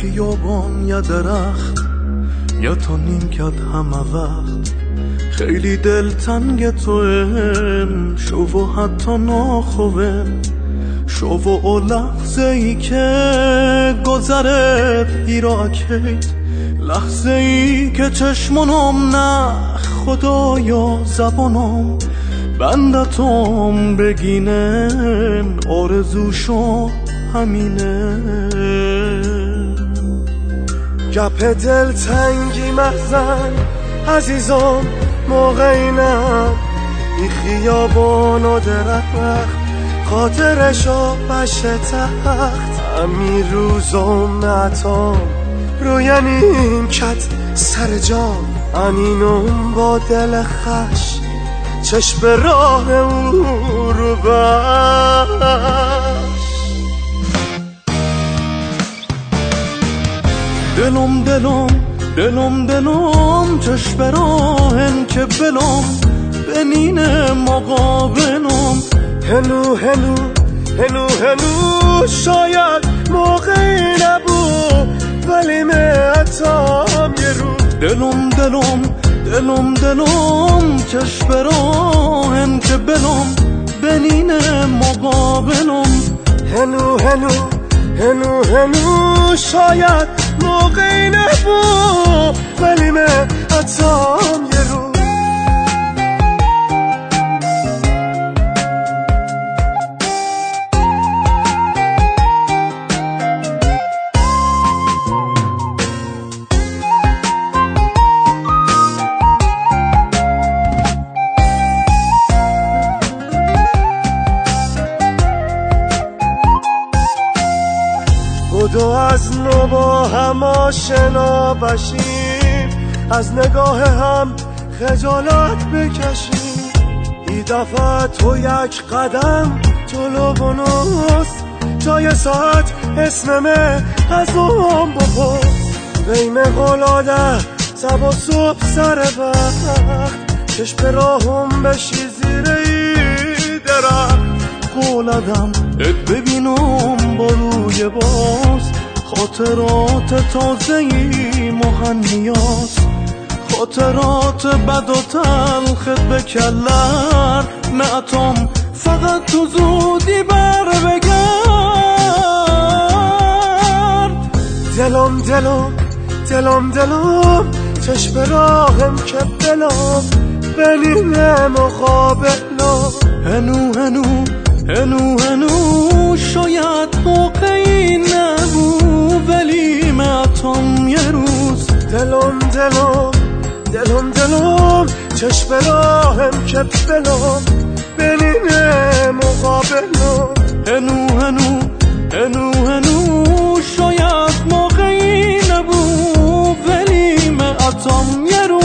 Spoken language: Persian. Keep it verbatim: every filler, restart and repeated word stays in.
خیابان یا درخت یا تا نیمکت همه وقت خیلی دلتنگ تویم شو و حتی ناخویم شو و لحظه ای که گذره پیراکید لحظه ای که چشمانم نه خدایا زبانم بندتم بگینن آرزوشو همینه گپ دل تنگی محزن عزیزم موقعی نه ای خیابان و درخت خاطرشو بشه تخت همین روزم نتام روی نیمکت سر جام انینم با دل خش چشم به راه او رو بش دلم دلم دلم دلم چشم به راهن که بلم بنین مقابلم هنو هنو هنو هنو شاید موقعی نبود ولی معتام یه رو دلم دلم دلم دلم چشم به راهن که بلم بنین مقابلم هنو هنو هنو هنو شاید موقعی نبود ولی معتام یه رو بدو از نو با هم آشنا بشیم از نگاه هم خجالت بکشیم ای دفعه تو یک قدم جلو بنوس جای ساعت اسممه از اون بپرس بیم قلاده سب و صبح سر وقت چشم به راهم بشی زیر ای درخت قولدم ات ببینم با روی باز خاطرات تازهی مهنیاز خاطرات بد و تلخت به کلر معتم فقط تو زودی بر بگرد دلم دلم دلم دلم چشم راهم که بلم بنینه مقابلم هنو هنو هنو هنو شاید موقعی نبو ولی معتم یه روز دلم دلم دلم دلم چشم راهم که بلم بنینه مقابلم هنو هنو هنو هنو شاید موقعی نبو ولی معتم یه روز